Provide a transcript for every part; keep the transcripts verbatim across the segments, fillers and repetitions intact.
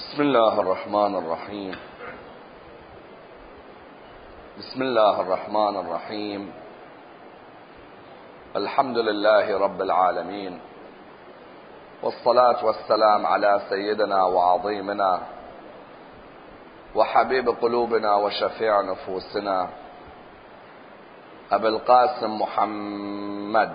بسم الله الرحمن الرحيم بسم الله الرحمن الرحيم الحمد لله رب العالمين والصلاة والسلام على سيدنا وعظيمنا وحبيب قلوبنا وشفيع نفوسنا أبي القاسم محمد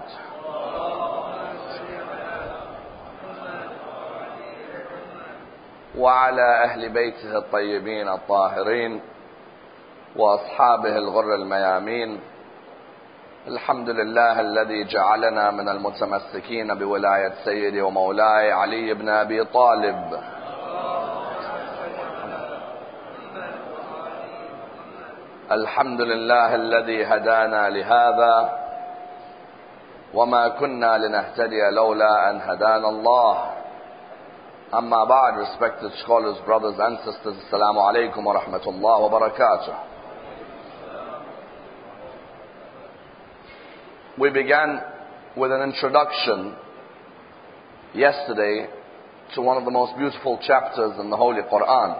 وعلى أهل بيته الطيبين الطاهرين وأصحابه الغر الميامين. الحمد لله الذي جعلنا من المتمسكين بولاية سيدي ومولاي علي بن أبي طالب. الحمد لله الذي هدانا لهذا وما كنا لنهتدي لولا أن هدانا الله. Amma ba'd, respected scholars, brothers and sisters, Assalamu alaikum wa rahmatullah wa barakatuh. We began with an introduction yesterday to one of the most beautiful chapters in the Holy Quran.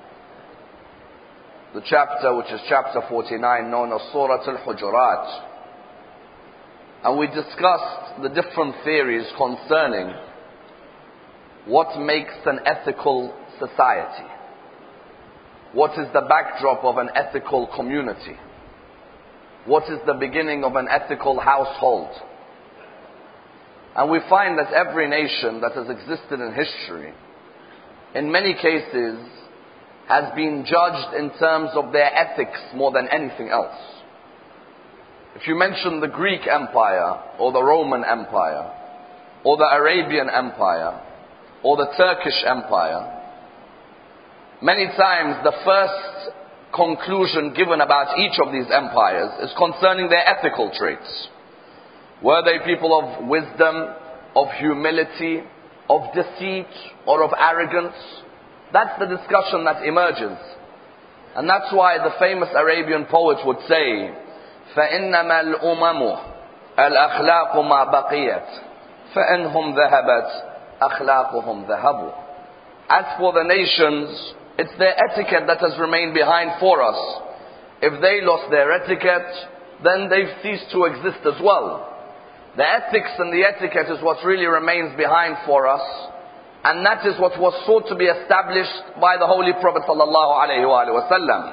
The chapter which is chapter forty-nine, known as Surah Al-Hujurat. And we discussed the different theories concerning what makes an ethical society? What is the backdrop of an ethical community? What is the beginning of an ethical household? And we find that every nation that has existed in history, in many cases, has been judged in terms of their ethics more than anything else. If you mention the Greek Empire, or the Roman Empire, or the Arabian Empire, or the Turkish Empire, many times the first conclusion given about each of these empires is concerning their ethical traits. Were they people of wisdom, of humility, of deceit, or of arrogance? That's the discussion that emerges. And that's why the famous Arabian poet would say, فَإِنَّمَا الْأُمَمُ الْأَخْلَاقُ مَا بَقِيَتْ فَإِنْهُمْ ذَهَبَتْ أخلاقهم ذهبوا. As for the nations, it's their etiquette that has remained behind for us. If they lost their etiquette, then they've ceased to exist as well. The ethics and the etiquette is what really remains behind for us, and that is what was sought to be established by the Holy Prophet sallallahu alaihi wasallam.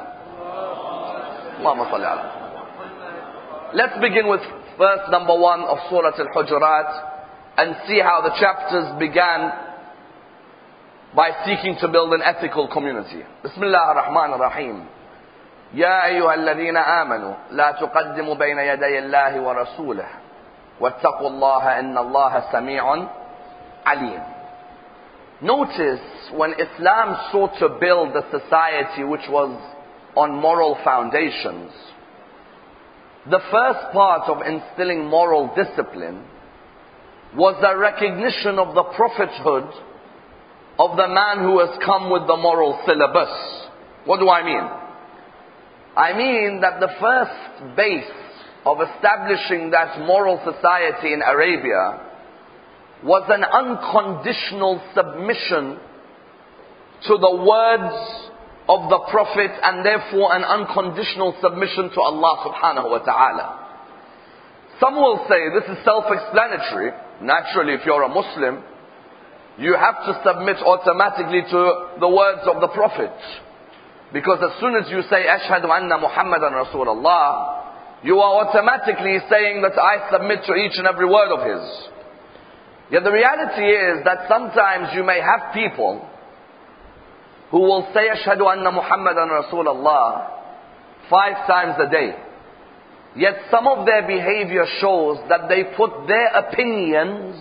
Let's begin with verse number one of Surah Al-Hujurat and see how the chapters began by seeking to build an ethical community. Bismillah ar-Rahman ar-Rahim. Ya ayyuha alladhina amanu la tuqaddimu bayna yaday Allahi wa rasulihi wattaqu Allaha inna Allaha sami'un alim. Notice when Islam sought to build a society which was on moral foundations, the first part of instilling moral discipline was the recognition of the prophethood of the man who has come with the moral syllabus. What do I mean? I mean that the first base of establishing that moral society in Arabia was an unconditional submission to the words of the prophet, and therefore an unconditional submission to Allah subhanahu wa ta'ala. Some will say this is self-explanatory. Naturally, if you're a Muslim, you have to submit automatically to the words of the Prophet. Because as soon as you say, Ashhadu anna Muhammadan Rasulullah, you are automatically saying that I submit to each and every word of his. Yet the reality is that sometimes you may have people who will say, Ashhadu anna Muhammadan Rasulullah five times a day. Yet some of their behavior shows that they put their opinions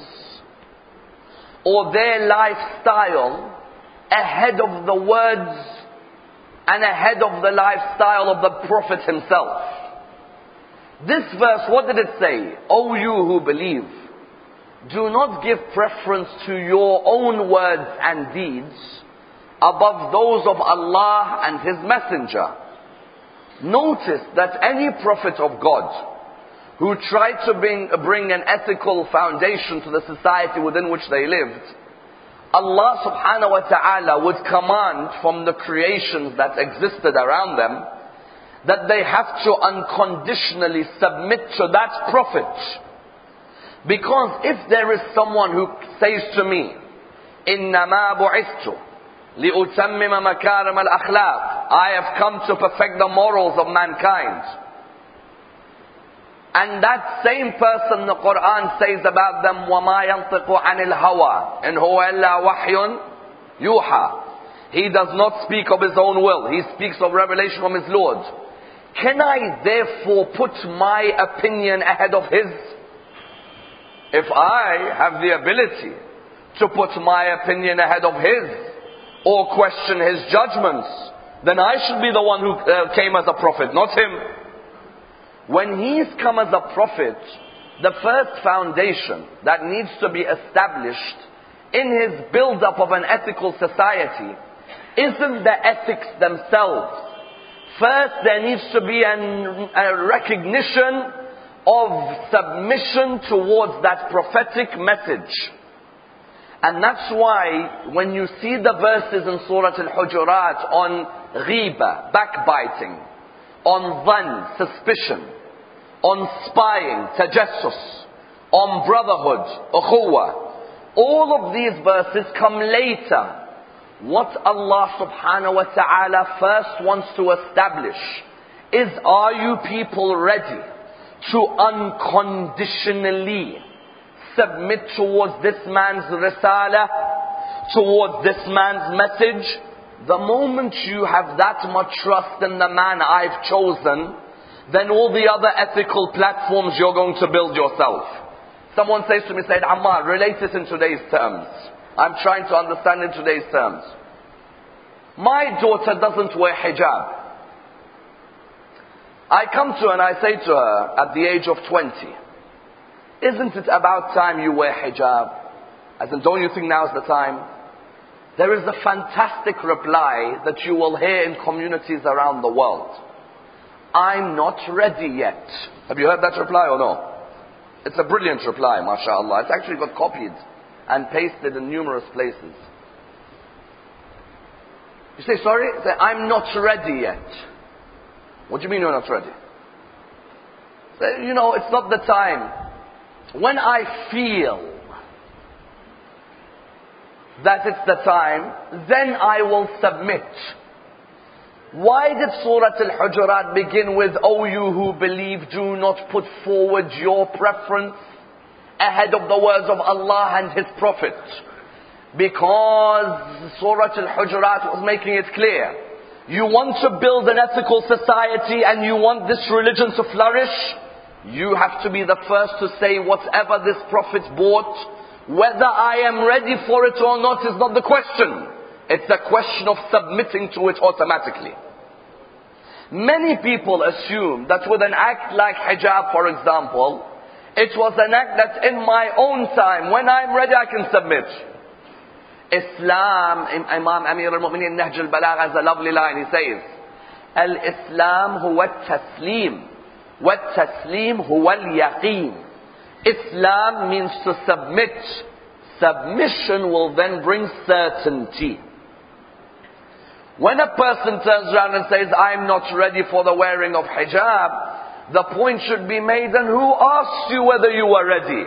or their lifestyle ahead of the words and ahead of the lifestyle of the Prophet himself. This verse, what did it say? O you who believe, do not give preference to your own words and deeds above those of Allah and His Messenger. Notice that any prophet of God who tried to bring, bring an ethical foundation to the society within which they lived Allah subhanahu wa ta'ala would command from the creations that existed around them that they have to unconditionally submit to that prophet. Because if there is someone who says to me, إِنَّمَا بُعِثْتُ لِأُتَمِّمَ مَكَارِمَ الْأَخْلَاقِ, I have come to perfect the morals of mankind. And that same person, the Quran says about them, وَمَا يَنطِقُ عَنِ الْهَوَىٰ إِنْ هُوَ إِلَّا وَحْيٌ يُوحَىٰ. He does not speak of his own will. He speaks of revelation from his Lord. Can I therefore put my opinion ahead of his? If I have the ability to put my opinion ahead of his, or question his judgments, then I should be the one who uh, came as a prophet, not him. When he's come as a prophet, the first foundation that needs to be established in his build-up of an ethical society isn't the ethics themselves. First, there needs to be an, a recognition of submission towards that prophetic message. And that's why when you see the verses in Surah Al-Hujurat on ghiba, backbiting, on dhan, suspicion, on spying, tajassus, on brotherhood, ukhuwah, all of these verses come later. What Allah subhanahu wa ta'ala first wants to establish is, are you people ready to unconditionally submit towards this man's risala, towards this man's message? The moment you have that much trust in the man I've chosen, then all the other ethical platforms you're going to build yourself. Someone says to me, Sayyid Ammar, relate it in today's terms. I'm trying to understand in today's terms. My daughter doesn't wear hijab. I come to her and I say to her at the age of twenty, isn't it about time you wear hijab? As in, don't you think now's the time? There is a fantastic reply that you will hear in communities around the world. I'm not ready yet. Have you heard that reply or no? It's a brilliant reply, mashallah. It's actually got copied and pasted in numerous places. You say, sorry? Say, I'm not ready yet. What do you mean you're not ready? Say, you know, it's not the time. When I feel that it's the time, then I will submit. Why did Surah Al-Hujurat begin with, O you who believe, do not put forward your preference ahead of the words of Allah and His Prophet? Because Surah Al-Hujurat was making it clear. You want to build an ethical society and you want this religion to flourish, you have to be the first to say whatever this Prophet brought, whether I am ready for it or not is not the question. It's a question of submitting to it automatically. Many people assume that with an act like hijab, for example, it was an act that in my own time, when I'm ready, I can submit. Islam, Imam Amir al-Mu'mineen Nahj al-Balagh has a lovely line. He says, Al-Islam huwa al-taslim, wa al-taslim huwa al-yaqeen. Islam means to submit. Submission will then bring certainty. When a person turns around and says, I'm not ready for the wearing of hijab, the point should be made, and who asked you whether you were ready?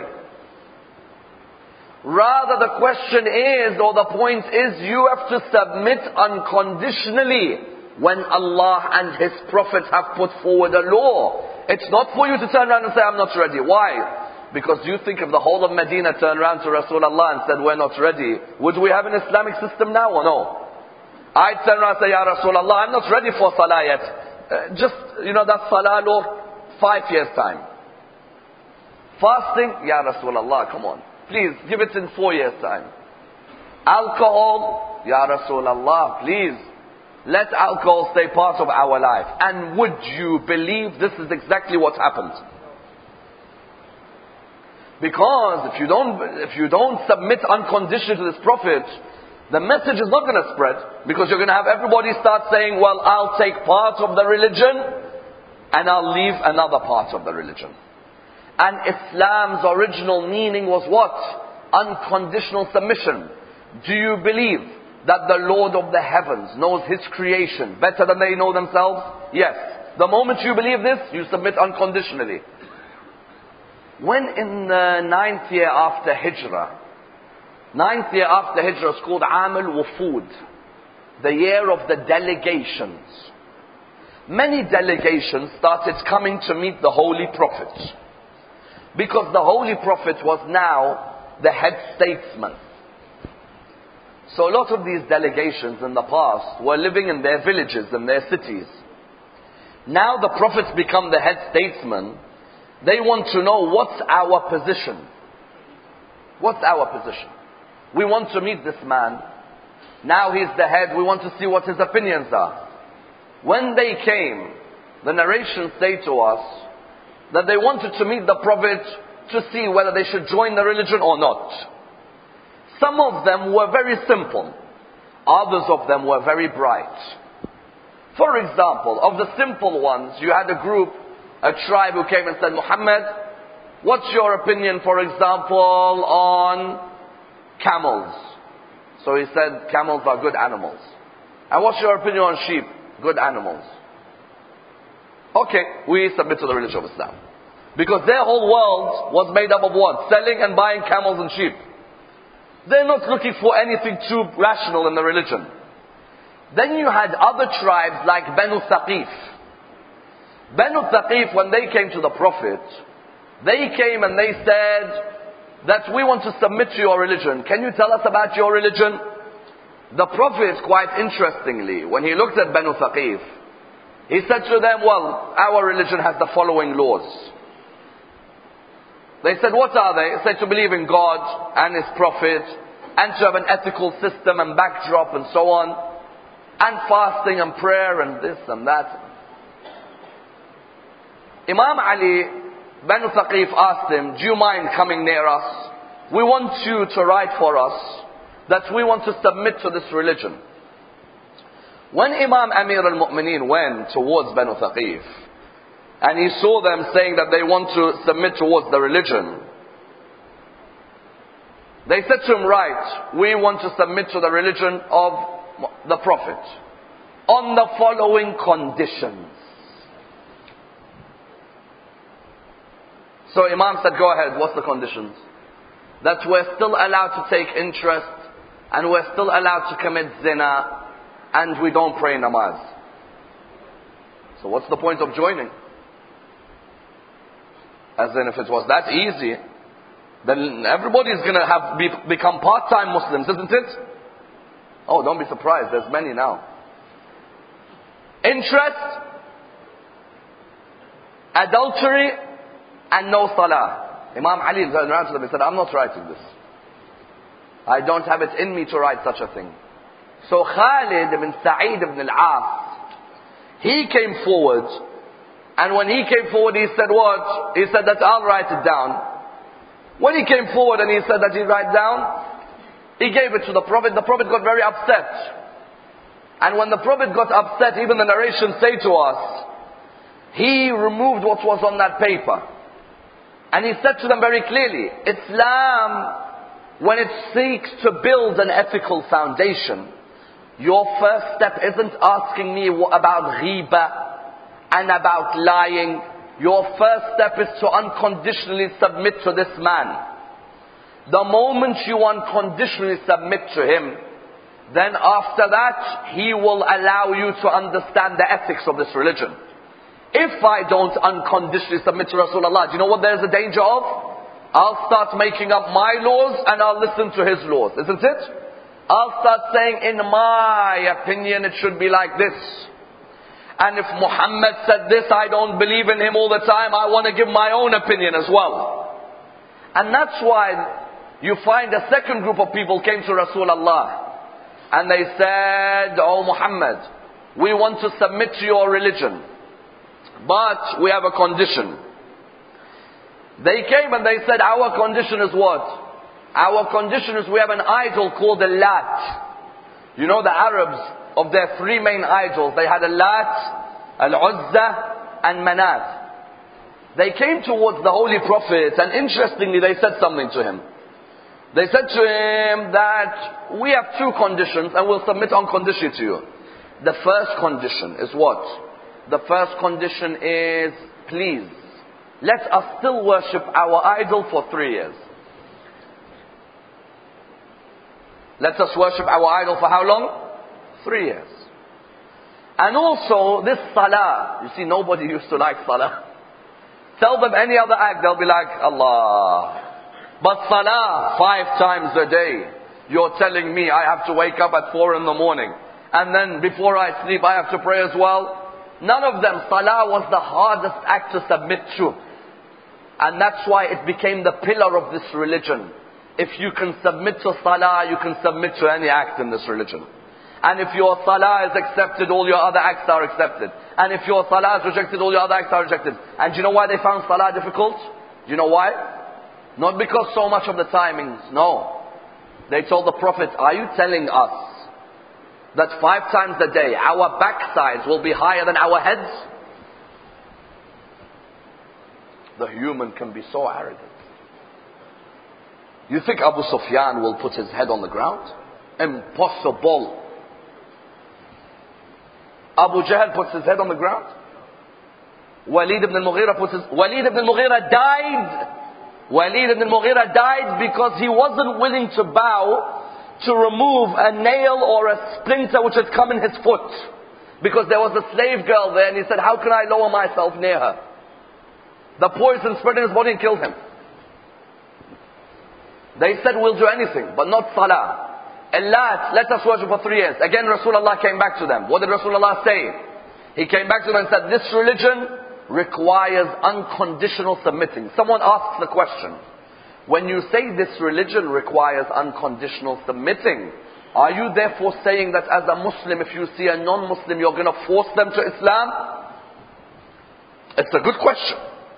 Rather, the question is, or the point is, you have to submit unconditionally when Allah and His Prophet have put forward a law. It's not for you to turn around and say, I'm not ready. Why? Because you think if the whole of Medina turned around to Rasulullah and said, we're not ready, would we have an Islamic system now or no? I turn around and say, Ya Rasulullah, I'm not ready for Salah yet. Uh, just, you know, that Salah law, five years time. Fasting, Ya Rasulullah, come on. Please, give it in four years time. Alcohol, Ya Rasulullah, please. Let alcohol stay part of our life. And would you believe this is exactly what happened? Because if you don't, if you don't submit unconditionally to this Prophet, the message is not going to spread, because you're going to have everybody start saying, well, I'll take part of the religion and I'll leave another part of the religion. And Islam's original meaning was what? Unconditional submission. do you believe that the Lord of the heavens knows His creation better than they know themselves? Yes. The moment you believe this, you submit unconditionally. When in the ninth year after Hijrah, ninth year after Hijrah is called Am al-Wufud, the year of the delegations. Many delegations started coming to meet the Holy Prophet, because the Holy Prophet was now the head statesman. So a lot of these delegations in the past were living in their villages and their cities. Now the Prophet's become the head statesman. They want to know, what's our position? What's our position? We want to meet this man. Now he's the head. We want to see what his opinions are. When they came, the narrations say to us that they wanted to meet the Prophet to see whether they should join the religion or not. Some of them were very simple. Others of them were very bright. For example, of the simple ones, you had a group, a tribe who came and said, Muhammad, what's your opinion, for example, on camels? So he said, camels are good animals. And what's your opinion on sheep? Good animals. Okay, we submit to the religion of Islam. Because their whole world was made up of what? Selling and buying camels and sheep. They're not looking for anything too rational in the religion. Then you had other tribes like Banu Thaqif. Banu Thaqif, when they came to the Prophet, they came and they said that we want to submit to your religion. Can you tell us about your religion? The Prophet, quite interestingly, when he looked at Banu Thaqif, he said to them, well, our religion has the following laws. They said, what are they? He said, to believe in God and His Prophet, and to have an ethical system and backdrop and so on, and fasting and prayer and this and that. Imam Ali, Banu Thaqif asked him, do you mind coming near us? We want you to write for us that we want to submit to this religion. When Imam Amir al-Mu'mineen went towards Banu Thaqif, and he saw them saying that they want to submit towards the religion, they said to him, right, we want to submit to the religion of the Prophet on the following conditions. So Imam said, go ahead, what's the conditions? That we're still allowed to take interest, and we're still allowed to commit zina, and we don't pray namaz. So what's the point of joining? As in, if it was that easy, then everybody's going to have be, become part-time Muslims, isn't it? Oh, don't be surprised, there's many now. Interest, adultery, and no salah. Imam Ali ran to them and said, I'm not writing this. I don't have it in me to write such a thing. So Khalid ibn Sa'id ibn al-As, he came forward, and when he came forward he said what? He said that I'll write it down. When he came forward and he said that he'd write down, he gave it to the Prophet. The Prophet got very upset. And when the Prophet got upset, even the narrations say to us, he removed what was on that paper. And he said to them very clearly, Islam, when it seeks to build an ethical foundation, your first step isn't asking me about ghiba and about lying. Your first step is to unconditionally submit to this man. The moment you unconditionally submit to him, then after that, he will allow you to understand the ethics of this religion. If I don't unconditionally submit to Rasulullah, do you know what there's a danger of? I'll start making up my laws and I'll listen to his laws, isn't it? I'll start saying, in my opinion, it should be like this. And if Muhammad said this, I don't believe in him all the time. I want to give my own opinion as well. And that's why you find a second group of people came to Rasulullah. And they said, oh Muhammad, we want to submit to your religion, but we have a condition. They came and they said, our condition is what? Our condition is we have an idol called the Lat. You know the Arabs, of their three main idols, they had a Lat, Al-Uzza, and Manat. They came towards the Holy Prophet, and interestingly they said something to him. They said to him that we have two conditions and we'll submit unconditionally to you. The first condition is what? The first condition is, please, let us still worship our idol for three years. Let us worship our idol for how long? Three years. And also this salah. You see, nobody used to like salah. Tell them any other act, they'll be like, Allah. But salah, five times a day. You're telling me I have to wake up at four in the morning. And then before I sleep I have to pray as well. None of them. Salah was the hardest act to submit to. And that's why it became the pillar of this religion. If you can submit to salah, you can submit to any act in this religion. And if your salah is accepted, all your other acts are accepted. And if your salah is rejected, all your other acts are rejected. And do you know why they found salah difficult? Do you know why? Not because so much of the timings, no. They told the Prophet, are you telling us that five times a day our backsides will be higher than our heads? The human can be so arrogant. You think Abu Sufyan will put his head on the ground? Impossible. Abu Jahl puts his head on the ground. Walid ibn al-Mughira puts his... Walid ibn al-Mughira died... Walid ibn al-Mughira died because he wasn't willing to bow to remove a nail or a splinter which had come in his foot. Because there was a slave girl there and he said, how can I lower myself near her? The poison spread in his body and killed him. They said, we'll do anything, but not salah. Allah, let us worship for three years. Again, Rasulullah came back to them. What did Rasulullah say? He came back to them and said, this religion requires unconditional submitting. Someone asks the question, when you say this religion requires unconditional submitting, are you therefore saying that as a Muslim, if you see a non-Muslim, you're going to force them to Islam? It's a good question.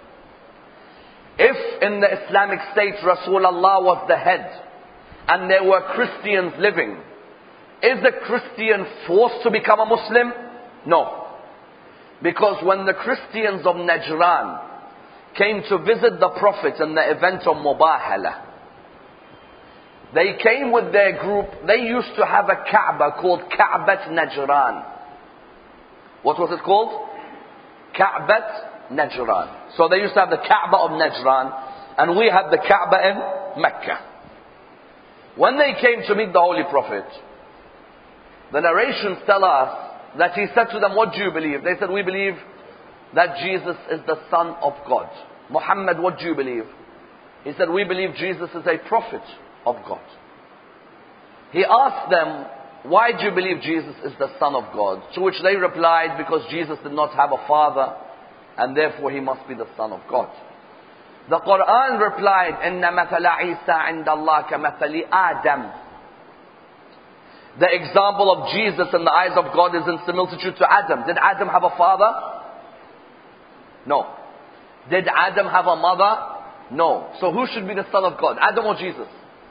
If in the Islamic State Rasulullah was the head and there were Christians living, is the Christian forced to become a Muslim? No. Because when the Christians of Najran came to visit the Prophet in the event of Mubahala, they came with their group. They used to have a Kaaba called Ka'bat Najran. What was it called? Ka'bat Najran. So they used to have the Kaaba of Najran, and we had the Kaaba in Mecca. When they came to meet the Holy Prophet, the narrations tell us that he said to them, what do you believe? They said, we believe that Jesus is the Son of God. Muhammad, what do you believe? He said, we believe Jesus is a prophet of God. He asked them, why do you believe Jesus is the Son of God? To which they replied, because Jesus did not have a father, and therefore he must be the Son of God. The Quran replied, إِنَّ مَثَلَ عِيسَى عِنْدَ اللَّهِ كَمَثَلِ آدَمَ. The example of Jesus in the eyes of God is in similitude to Adam. Did Adam have a father? No. Did Adam have a mother? No. So who should be the Son of God? Adam or Jesus?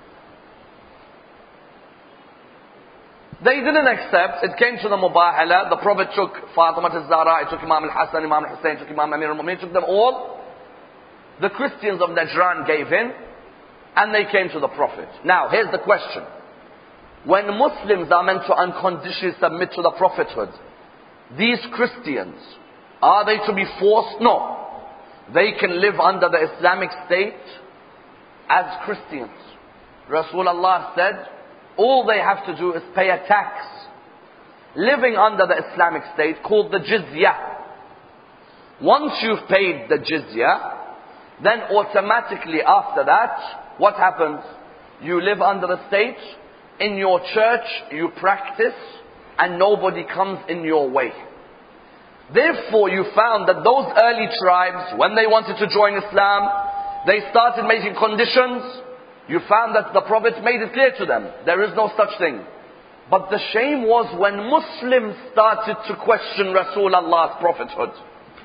They didn't accept. It came to the Mubahala. The Prophet took Fatima al-Zahra, he took Imam al-Hassan, Imam al-Hussein, took Imam Amir al-Mu'minin, took them all. The Christians of Najran gave in, and they came to the Prophet. Now, here's the question. When Muslims are meant to unconditionally submit to the prophethood, these Christians, are they to be forced? No. They can live under the Islamic State as Christians. Rasulullah said, all they have to do is pay a tax. Living under the Islamic State called the jizya. Once you've paid the jizya, then automatically after that, what happens? You live under the state. In your church, you practice, and nobody comes in your way. Therefore, you found that those early tribes, when they wanted to join Islam, they started making conditions. You found that the Prophet made it clear to them, there is no such thing. But the shame was when Muslims started to question Rasulullah's prophethood.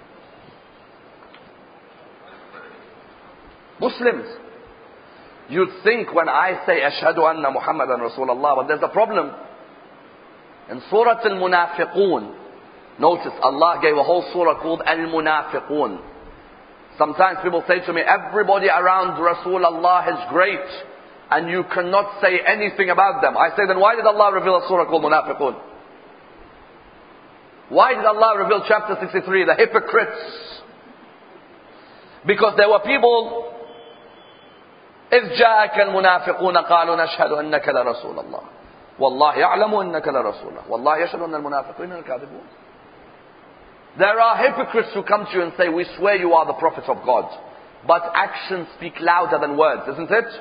Muslims. You'd think when I say Ashhadu anna Muhammadan Rasulullah, but there's a problem. In Surah Al-Munafiqun, notice Allah gave a whole surah called Al-Munafiqun. Sometimes people say to me, everybody around Rasulullah is great. and you cannot say anything about them. I say, then why did Allah reveal a surah called Munafiqun? Why did Allah reveal chapter sixty-three, the hypocrites? Because there were people, إذ جاءك المنافقون قالوا نشهد أنك لرسول الله والله يعلم أنك لرسول الله والله يشهد أن المنافقين الكاذبون. There are hypocrites who come to you and say, we swear you are the prophet of God, but actions speak louder than words, isn't it?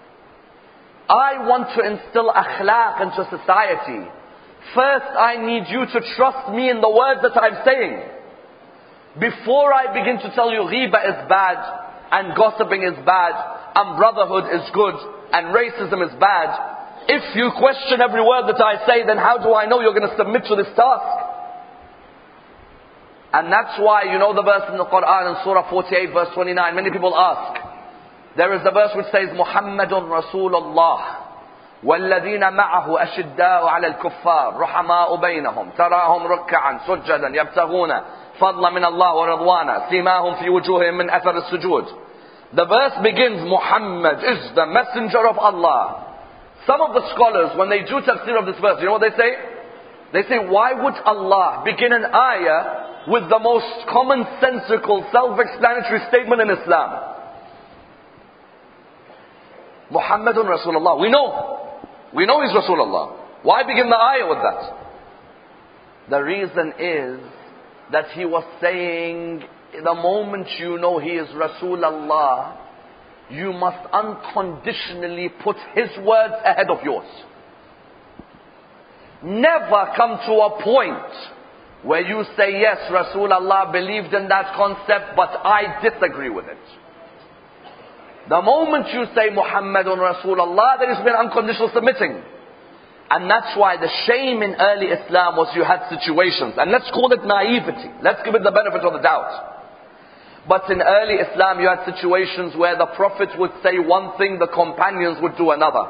I want to instill akhlaq into society. First, I need you to trust me in the words that I'm saying. Before I begin to tell you ghiba is bad, and gossiping is bad, and brotherhood is good, and racism is bad, if you question every word that I say, then how do I know you're going to submit to this task? And that's why, you know the verse in the Quran in Surah forty-eight verse twenty-nine, many people ask. There is a verse which says, Muhammadun Rasulullah. والذين معه أشداء على الكفار رحماء بينهم تراهم ركعا سجدا يبتغون فضلا من الله ورضوانا سيماهم في وجوههم من أثر السجود. The verse begins, Muhammad is the messenger of Allah. Some of the scholars, when they do tafsir of this verse, you know what they say? They say, why would Allah begin an ayah with the most commonsensical, self-explanatory statement in Islam? Muhammadun Rasulullah. We know. We know he's Rasulullah. Why begin the ayah with that? The reason is that he was saying, the moment you know he is Rasulullah, you must unconditionally put his words ahead of yours. Never come to a point where you say, yes, Rasulullah believed in that concept, but I disagree with it. The moment you say Muhammadun Rasulullah, there has been unconditional submitting. And that's why the shame in early Islam was you had situations. And let's call it naivety. Let's give it the benefit of the doubt. But in early Islam you had situations where the Prophet would say one thing, the companions would do another.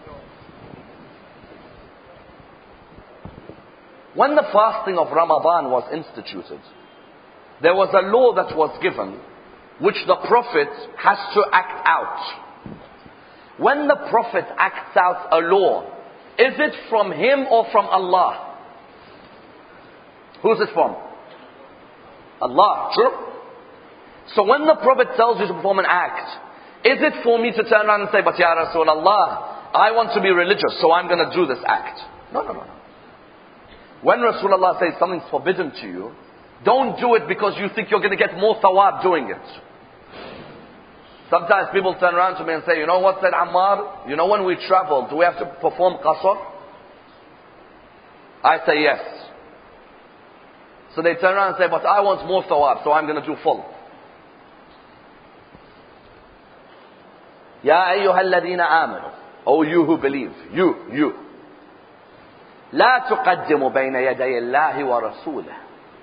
When the fasting of Ramadan was instituted, there was a law that was given which the Prophet has to act out. When the Prophet acts out a law, is it from him or from Allah? Who's it from? Allah, true? So when the Prophet tells you to perform an act, is it for me to turn around and say, but Ya Rasulullah, I want to be religious, so I'm going to do this act? No, no, no, no. When Rasulullah says something's forbidden to you, don't do it because you think you're going to get more thawab doing it. Sometimes people turn around to me and say, you know what said Ammar? You know when we travel, do we have to perform qasr? I say yes. So they turn around and say, but I want more thawab, so I'm going to do full. Ya ayyuha alladhina amanu. Oh you who believe. You, you. لا تقدموا بين يدي الله ورسوله.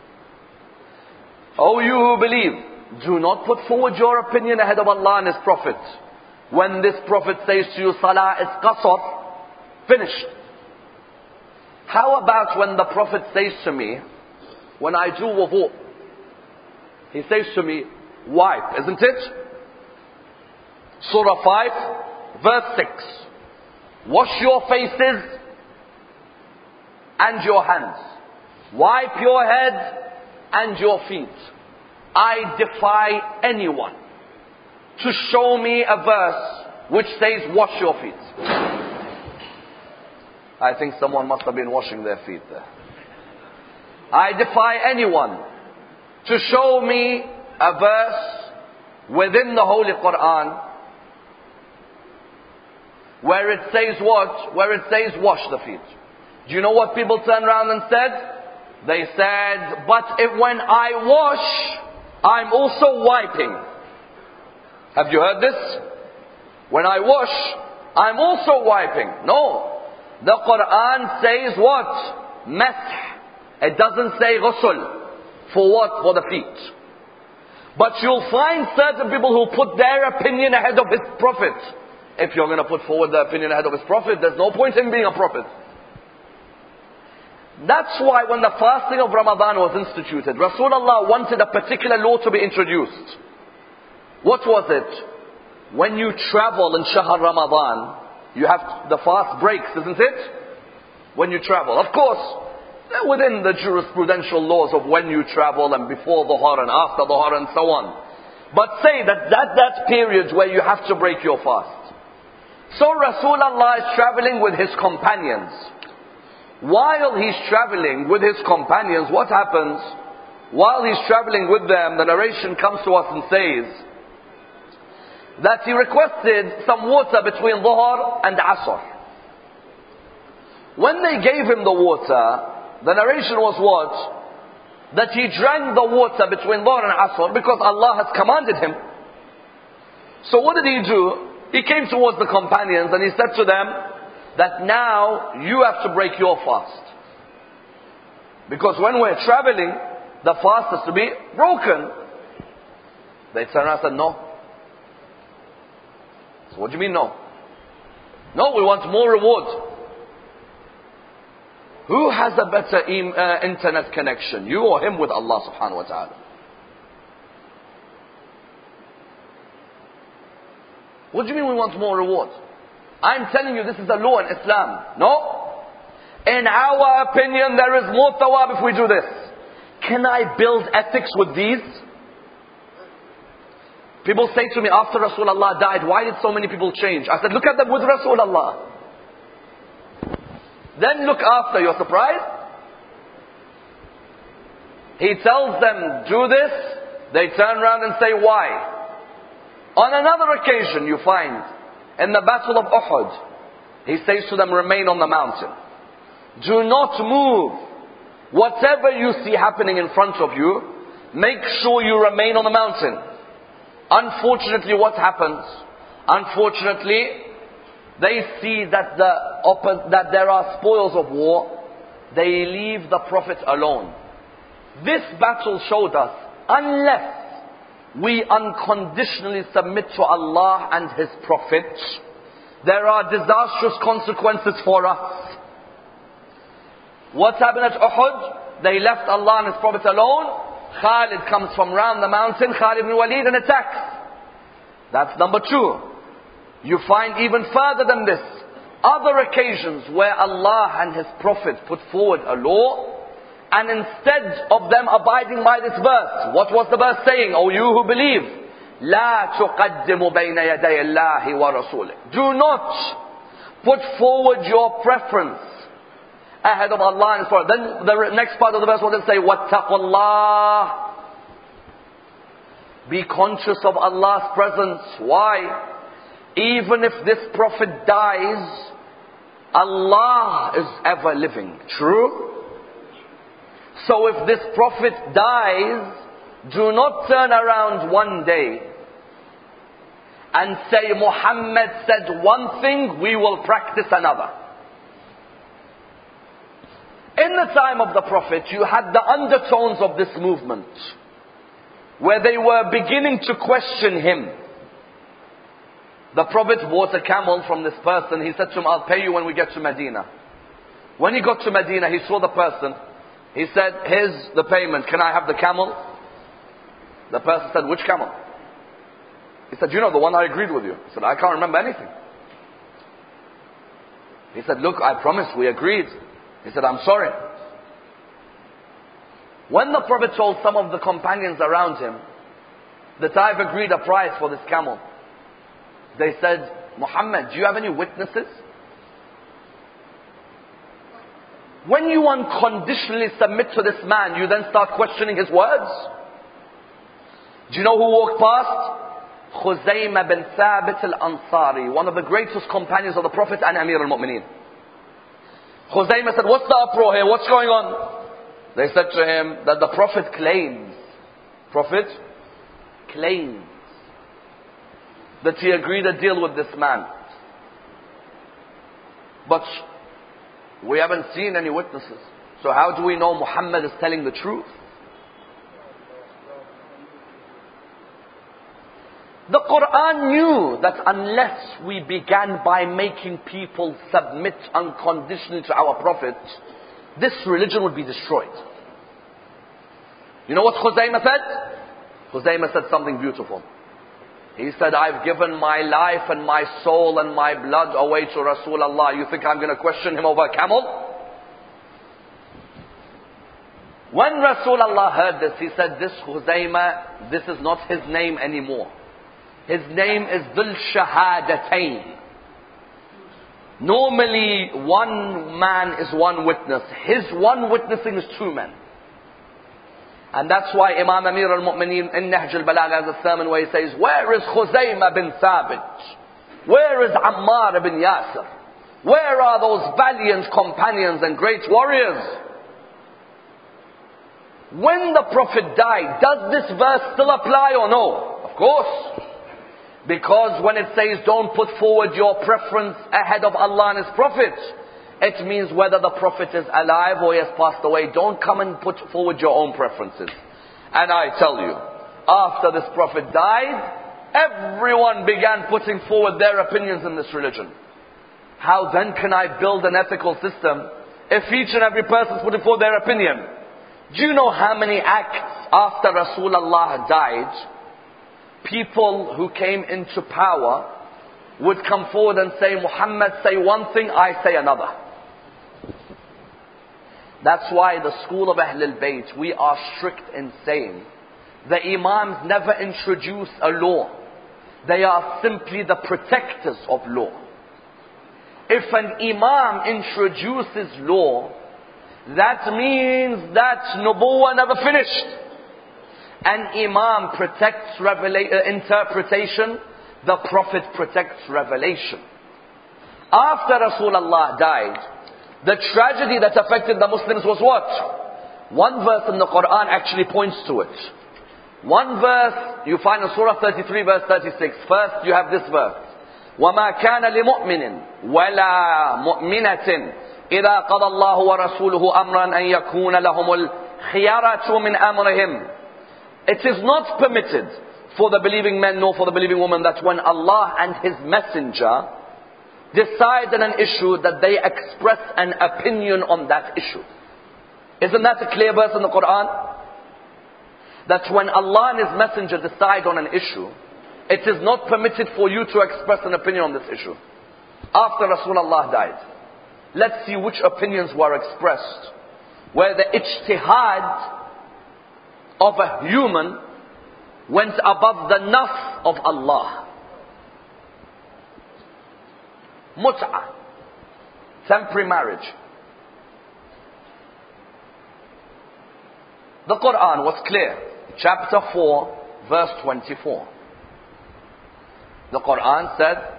Oh you who believe, do not put forward your opinion ahead of Allah and His Prophet. When this Prophet says to you, Salah is qasr, finished. How about when the Prophet says to me, when I do wudu, he says to me, wipe, isn't it? Surah five, verse six. Wash your faces and your hands. Wipe your head and your feet. I defy anyone to show me a verse which says wash your feet. I think someone must have been washing their feet there. I defy anyone to show me a verse within the Holy Quran where it says what? Where it says wash the feet. Do you know what people turned around and said? They said, but if when I wash, I'm also wiping. Have you heard this? When I wash, I'm also wiping. No. The Quran says what? Masah. It doesn't say ghusl. For what? For the feet. But you'll find certain people who put their opinion ahead of his Prophet. If you're going to put forward the opinion ahead of his Prophet, there's no point in being a Prophet. That's why when the fasting of Ramadan was instituted, Rasulullah wanted a particular law to be introduced. What was it? When you travel in Shahr Ramadan, You have, the fast breaks, isn't it? When you travel. Of course, within the jurisprudential laws of when you travel and before Dhuhr and after Dhuhr and so on. But say that that, that period where you have to break your fast. So Rasulullah is traveling with his companions. While he's traveling with his companions, what happens? While he's traveling with them, the narration comes to us and says that he requested some water between Dhuhr and Asr. When they gave him the water, the narration was what? That he drank the water between Dhuhr and Asr because Allah has commanded him. So what did he do? He came towards the companions and he said to them that now you have to break your fast. Because when we're traveling, the fast has to be broken. They turned around and said, no. So what do you mean no? No, we want more reward. Who has a better uh, internet connection? You or him with Allah subhanahu wa ta'ala? What do you mean we want more reward? I'm telling you this is the law in Islam. No? In our opinion there is more thawab if we do this. Can I build ethics with these? People say to me after Rasulullah died, why did so many people change? I said, look at them with Rasulullah. Then look after, you're surprised? He tells them, do this. They turn around and say, why? On another occasion you find, in the battle of Uhud, he says to them, remain on the mountain. Do not move. Whatever you see happening in front of you, make sure you remain on the mountain. Unfortunately, what happens? Unfortunately, they see that the oppo- that there are spoils of war. They leave the Prophet alone. This battle showed us, unless we unconditionally submit to Allah and His Prophet, there are disastrous consequences for us. What happened at Uhud? They left Allah and His Prophet alone. Khalid comes from round the mountain, Khalid ibn Walid, and attacks. That's number two. You find even further than this, other occasions where Allah and His Prophet put forward a law, and instead of them abiding by this verse, what was the verse saying? O you who believe, لا تقدموا بين يدي الله ورسوله. Do not put forward your preference ahead of Allah and His Prophet. Then the next part of the verse will then say, وَاتَّقُوا اللَّهِ. Be conscious of Allah's presence. Why? Even if this Prophet dies, Allah is ever living. True? So if this Prophet dies, do not turn around one day and say, Muhammad said one thing, we will practice another. In the time of the Prophet, you had the undertones of this movement, where they were beginning to question him. The Prophet bought a camel from this person. He said to him, I'll pay you when we get to Medina. When he got to Medina, he saw the person. He said, here's the payment. Can I have the camel? The person said, which camel? He said, you know, the one I agreed with you. He said, I can't remember anything. He said, look, I promised, we agreed. He said, I'm sorry. When the Prophet told some of the companions around him that I've agreed a price for this camel, they said, Muhammad, do you have any witnesses? When you unconditionally submit to this man, you then start questioning his words. Do you know who walked past? Khuzaymah bin Thabit al-Ansari, one of the greatest companions of the Prophet and Amir al-Mu'mineen. Khuzaymah said, what's the uproar here? What's going on? They said to him that the Prophet claims, Prophet claims that he agreed a deal with this man. But we haven't seen any witnesses. So how do we know Muhammad is telling the truth? The Quran knew that unless we began by making people submit unconditionally to our Prophet, this religion would be destroyed. You know what Khuzaymah said? Khuzaymah said something beautiful. He said, I've given my life and my soul and my blood away to Rasulullah. You think I'm going to question him over a camel? When Rasulullah heard this, he said, this Khuzaymah, this is not his name anymore. His name is Dhul Shahadatain. Normally, one man is one witness. His one witnessing is two men. And that's why Imam Amir al-Mu'mineen in Nahj al-Balagha has a sermon where he says, where is Khuzaymah bin Thabit? Where is Ammar bin Yasir? Where are those valiant companions and great warriors? When the Prophet died, does this verse still apply or no? Of course. Because when it says don't put forward your preference ahead of Allah and His Prophet, it means whether the Prophet is alive or he has passed away, don't come and put forward your own preferences. And I tell you, after this Prophet died, everyone began putting forward their opinions in this religion. How then can I build an ethical system if each and every person is putting forward their opinion? Do you know how many acts after Rasulullah died, people who came into power would come forward and say, Muhammad say one thing, I say another. That's why the school of Ahlul Bayt, we are strict in saying, the Imams never introduce a law. They are simply the protectors of law. If an Imam introduces law, that means that Nubuwwah never finished. An Imam protects revela- uh, interpretation, the Prophet protects revelation. After Rasulullah died, the tragedy that affected the Muslims was what? One verse in the Quran actually points to it. One verse you find in Surah thirty-three verse thirty-six. First you have this verse. وَمَا كَانَ لِمُؤْمِنٍ وَلَا مُؤْمِنَةٍ إِذَا قَضَى اللَّهُ وَرَسُولُهُ أَمْرًا أَنْ يَكُونَ لَهُمُ الْخِيَرَةُ مِنْ أَمْرِهِمْ. It is not permitted for the believing men nor for the believing women that when Allah and His Messenger decide on an issue that they express an opinion on that issue. Isn't that a clear verse in the Quran? That when Allah and His Messenger decide on an issue, it is not permitted for you to express an opinion on this issue. After Rasulullah died, let's see which opinions were expressed, where the ijtihad of a human went above the nas of Allah. Mut'ah, temporary marriage. The Quran was clear. Chapter four, verse twenty-four. The Quran said,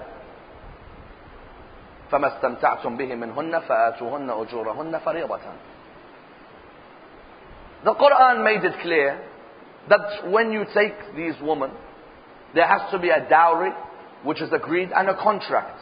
فَمَا اسْتَمْتَعْتُمْ بِهِ مِنْهُنَّ فَآتُوهُنَّ أُجُورَهُنَّ فَرِيضَةً. The Quran made it clear that when you take these women, there has to be a dowry which is agreed and a contract.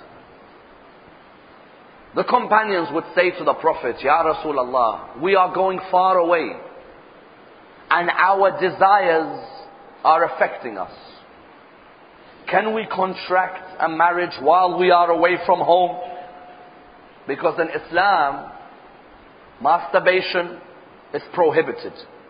The companions would say to the Prophet, Ya Rasulullah, we are going far away and our desires are affecting us. Can we contract a marriage while we are away from home? Because in Islam, masturbation is prohibited.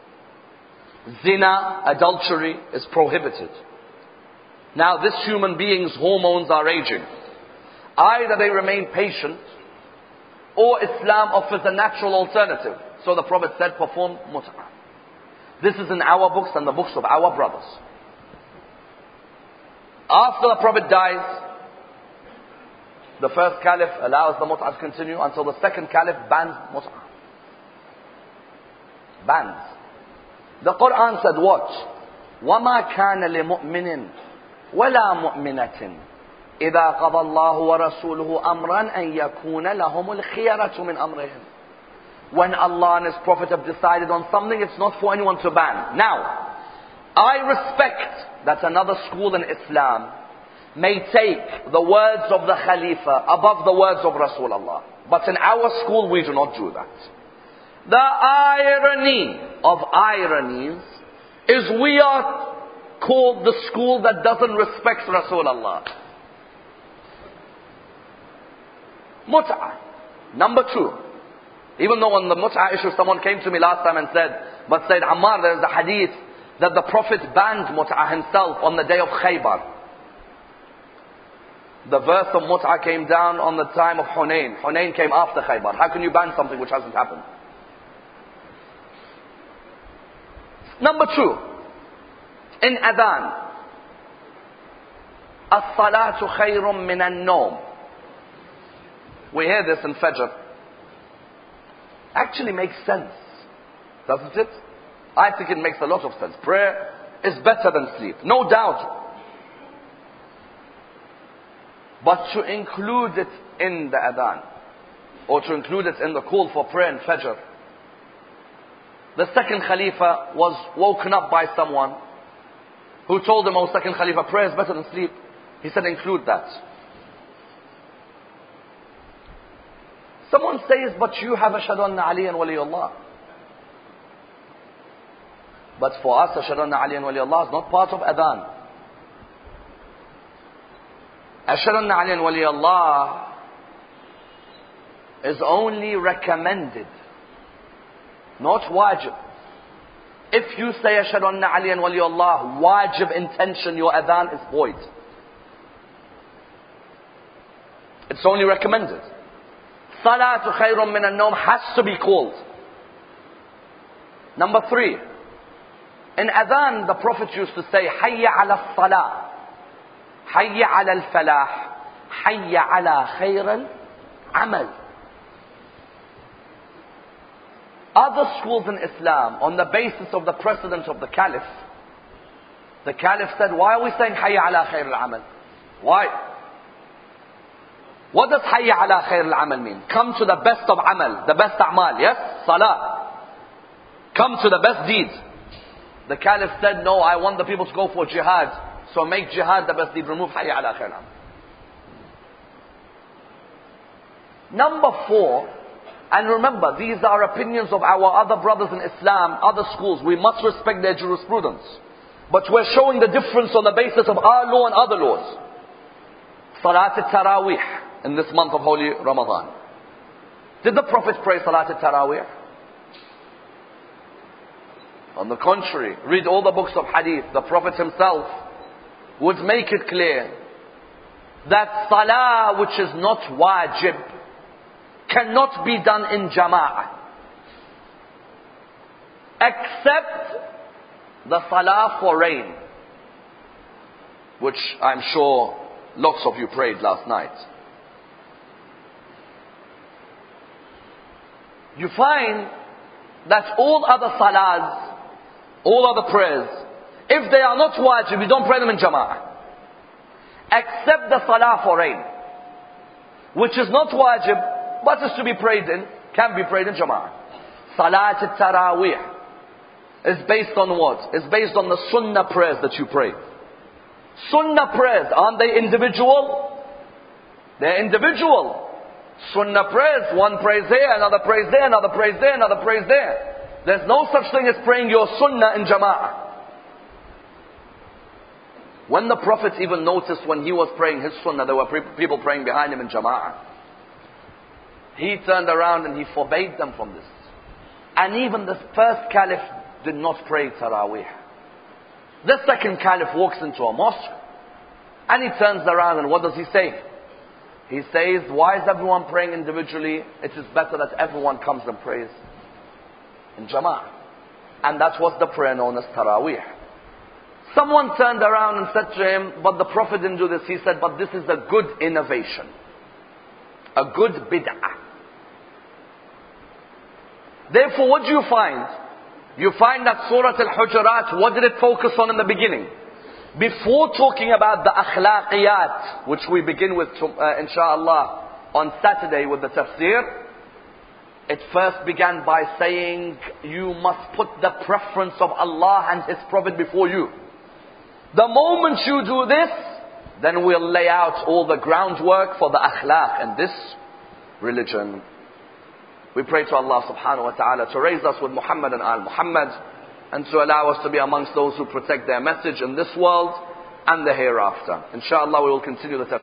Zina, adultery, is prohibited. Now this human being's hormones are aging. Either they remain patient, or Islam offers a natural alternative. So the Prophet said, perform mut'ah. This is in our books and the books of our brothers. After the Prophet dies, the first caliph allows the mut'ah to continue until the second caliph bans mut'ah. Bans. The Quran said what? وَمَا كَانَ لِمُؤْمِنٍ وَلَا مُؤْمِنَةٍ إِذَا قَضَى اللَّهُ وَرَسُولُهُ أَمْرًا أَنْ يَكُونَ لَهُمُ الْخِيَرَةُ مِنْ أَمْرِهِمْ. When Allah and His Prophet have decided on something, it's not for anyone to ban. Now, I respect that another school in Islam may take the words of the Khalifa above the words of Rasulullah. But in our school, we do not do that. The irony of ironies is we are called the school that doesn't respect Rasulullah. Mut'ah. Number two. Even though on the mut'ah issue someone came to me last time and said, but said Ammar, there is a hadith that the Prophet banned mut'ah himself on the day of Khaybar. The verse of mut'ah came down on the time of Hunayn. Hunayn came after Khaybar. How can you ban something which hasn't happened? Number two, in adhan, as-salatu khayrun min an-nawm. We hear this in Fajr. Actually makes sense, doesn't it? I think it makes a lot of sense. Prayer is better than sleep, no doubt. But to include it in the adhan, or to include it in the call for prayer in Fajr. The second Khalifa was woken up by someone who told him, "Oh, second Khalifa, prayer is better than sleep." He said, include that. Someone says, "But you have ashhadu anna Aliyan waliyullah." But for us, ashhadu anna Aliyan waliyullah is not part of adhan. Ashhadu anna Aliyan waliyullah is only recommended, not wajib. If you say ashhadu anna Aliyan waliyullah, wajib intention, your adhan is void. It's only recommended. Salatu khayrun min an-nawm has to be called. Number three, in adhan the Prophet used to say, Hayya ala salah, Hayya ala al-falah, Hayya ala khayr al-amal. Other schools in Islam, on the basis of the precedent of the Caliph, the Caliph said, why are we saying Hayya ala khayr al-amal? Why? What does Hayya ala khayr al-amal mean? Come to the best of amal, the best a'mal, yes? Salah. Come to the best deed. The Caliph said, no, I want the people to go for jihad, so make jihad the best deed, remove Hayya ala khayr al-amal. Number four, and remember, these are opinions of our other brothers in Islam, other schools. We must respect their jurisprudence. But we're showing the difference on the basis of our law and other laws. Salat al-Tarawih in this month of Holy Ramadan. Did the Prophet pray Salat al-Tarawih? On the contrary, read all the books of Hadith. The Prophet himself would make it clear that Salah which is not wajib cannot be done in jama'ah, except the salah for rain, which I'm sure lots of you prayed last night. You find that all other salahs, all other prayers, if they are not wajib, you don't pray them in jama'ah, except the salah for rain, which is not wajib, but is to be prayed in, can be prayed in jama'ah. Salat al-Tarawih is based on what? It's based on the sunnah prayers that you pray. Sunnah prayers, aren't they individual? They're individual. Sunnah prayers, one prays there, another prays there, another prays there, another prays there. There's no such thing as praying your sunnah in jama'ah. When the Prophet even noticed when he was praying his sunnah, there were people praying behind him in jama'ah. He turned around and he forbade them from this. And even the first caliph did not pray Taraweeh. The second caliph walks into a mosque and he turns around and what does he say? He says, why is everyone praying individually? It is better that everyone comes and prays in jama'ah. And that was the prayer known as Taraweeh. Someone turned around and said to him, but the Prophet didn't do this. He said, but this is a good innovation. A good bid'ah. Therefore, what do you find? You find that Surah Al-Hujurat, what did it focus on in the beginning? Before talking about the akhlaqiyat, which we begin with, uh, inshaAllah, on Saturday with the tafsir, it first began by saying, you must put the preference of Allah and His Prophet before you. The moment you do this, then we'll lay out all the groundwork for the akhlaq and this religion. We pray to Allah subhanahu wa ta'ala to raise us with Muhammad and Al Muhammad, and to allow us to be amongst those who protect their message in this world and the hereafter. Inshallah, we will continue the tafsir.